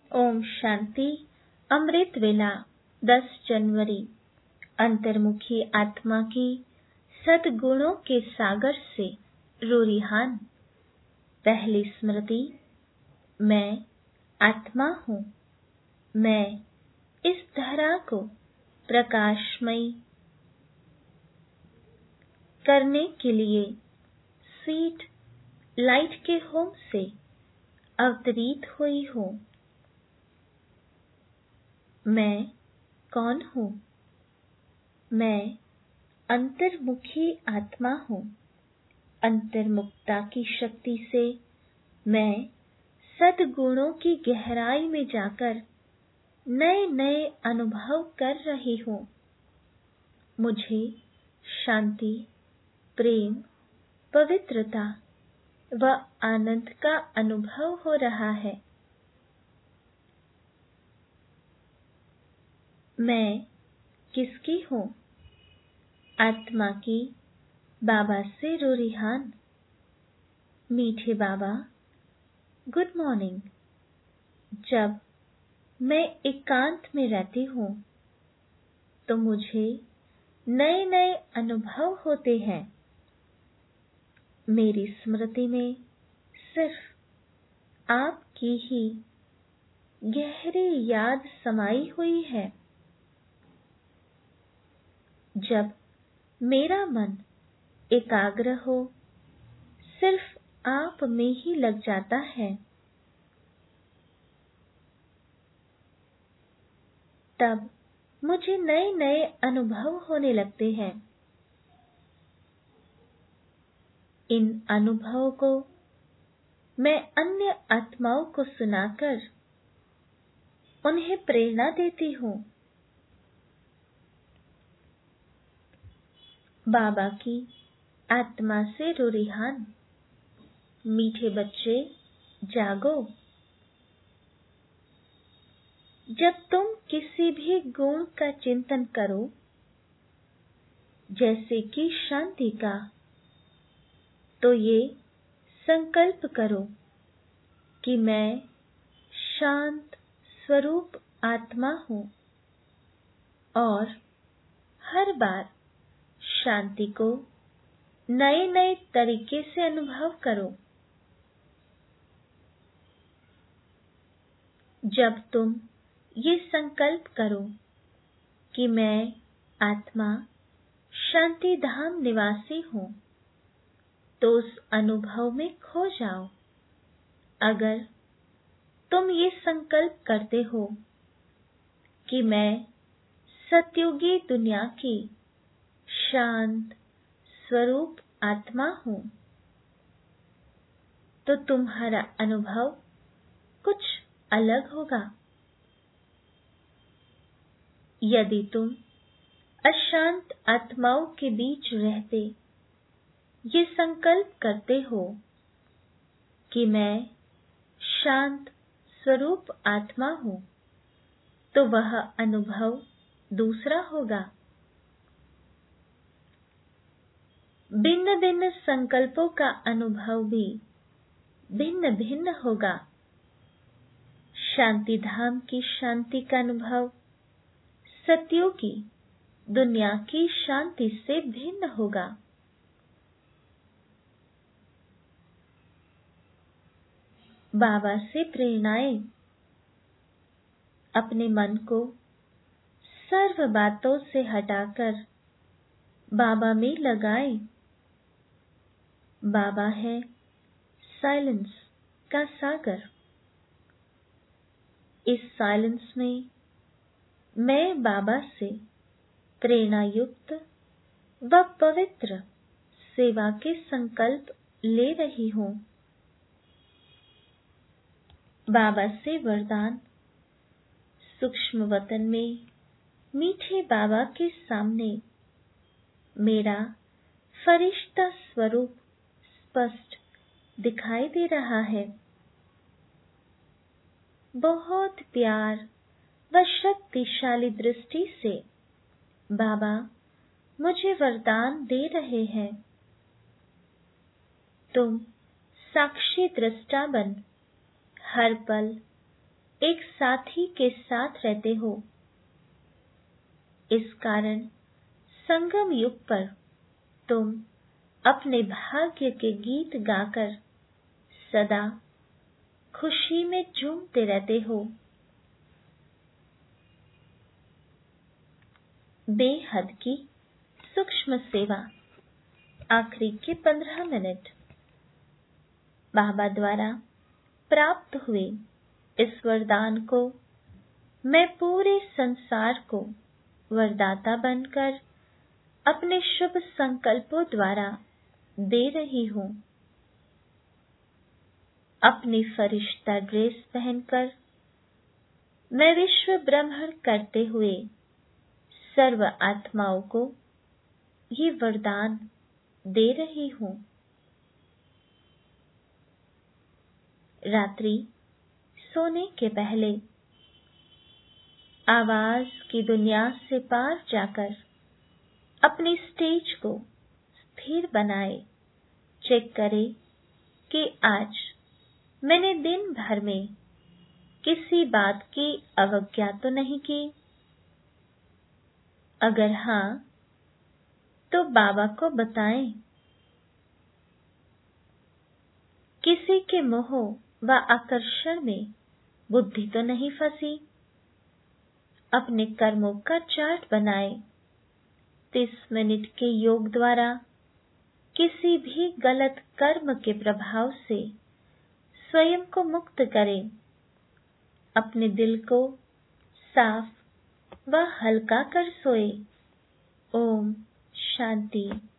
ओम शांति। अमृत वेला 10 जनवरी। अंतर्मुखी आत्मा की सद्गुणों के सागर से रूरिहान। पहली स्मृति। मैं आत्मा हूँ। मैं इस धरा को प्रकाशमयी करने के लिए स्वीट लाइट के होम से अवतरित हुई हूँ। मैं कौन हूँ? मैं अंतर्मुखी आत्मा हूँ। अंतर्मुखता की शक्ति से मैं सद्गुणों की गहराई में जाकर नए नए अनुभव कर रही हूँ। मुझे शांति, प्रेम, पवित्रता व आनंद का अनुभव हो रहा है। मैं किसकी हूँ? आत्मा की बाबा से रूरिहान। मीठे बाबा, गुड मॉर्निंग। जब मैं एकांत में रहती हूँ तो मुझे नए नए अनुभव होते हैं। मेरी स्मृति में सिर्फ आपकी ही गहरी याद समाई हुई है। जब मेरा मन एकाग्र हो, सिर्फ आप में ही लग जाता है, तब मुझे नए नए अनुभव होने लगते हैं। इन अनुभवों को मैं अन्य आत्माओं को सुनाकर उन्हें प्रेरणा देती हूँ। बाबा की आत्मा से रूरिहान। मीठे बच्चे, जागो। जब तुम किसी भी गुण का चिंतन करो, जैसे कि शांति का, तो ये संकल्प करो कि मैं शांत स्वरूप आत्मा हूँ और हर बार शांति को नए नए तरीके से अनुभव करो। जब तुम ये संकल्प करो कि मैं आत्मा शांति धाम निवासी हूँ, तो उस अनुभव में खो जाओ। अगर तुम ये संकल्प करते हो कि मैं सतयुगी दुनिया की शांत स्वरूप आत्मा हूँ, तो तुम्हारा अनुभव कुछ अलग होगा। यदि तुम अशांत आत्माओं के बीच रहते ये संकल्प करते हो कि मैं शांत स्वरूप आत्मा हूँ, तो वह अनुभव दूसरा होगा। भिन्न भिन्न संकल्पों का अनुभव भी भिन्न भिन्न होगा। शांति धाम की शांति का अनुभव सतयुगी दुनिया की शांति से भिन्न होगा। बाबा से प्रेरणाएं। अपने मन को सर्व बातों से हटाकर बाबा में लगाएं। बाबा है साइलेंस का सागर। इस साइलेंस में मैं बाबा से प्रेरणा युक्त व पवित्र सेवा के संकल्प ले रही हूँ। बाबा से वरदान। सूक्ष्म वतन में मीठे बाबा के सामने मेरा फरिश्ता स्वरूप स्पष्ट दिखाई दे रहा है। बहुत प्यार व शक्तिशाली दृष्टि से बाबा मुझे वरदान दे रहे हैं। तुम साक्षी दृष्टा बन हर पल एक साथी के साथ रहते हो। इस कारण संगम युग पर तुम अपने भाग्य के गीत गाकर सदा खुशी में झूमते रहते हो। बेहद की सूक्ष्म सेवा। आखिरी के 15 मिनट बाबा द्वारा प्राप्त हुए इस वरदान को मैं पूरे संसार को वरदाता बनकर अपने शुभ संकल्पों द्वारा दे रही हूँ। अपनी फरिश्ता ड्रेस पहनकर मैं विश्व भ्रमण करते हुए सर्व आत्माओं को ये वरदान दे रही हूँ। रात्रि सोने के पहले आवाज की दुनिया से पार जाकर अपनी स्टेज को स्थिर बनाए। चेक करें कि आज मैंने दिन भर में किसी बात की अवज्ञा तो नहीं की। अगर हाँ, तो बाबा को बताएं। किसी के मोह व आकर्षण में बुद्धि तो नहीं फंसी। अपने कर्मों का चार्ट बनाएं। 30 मिनट के योग द्वारा किसी भी गलत कर्म के प्रभाव से स्वयं को मुक्त करें। अपने दिल को साफ व हल्का कर सोए। ओम शांति।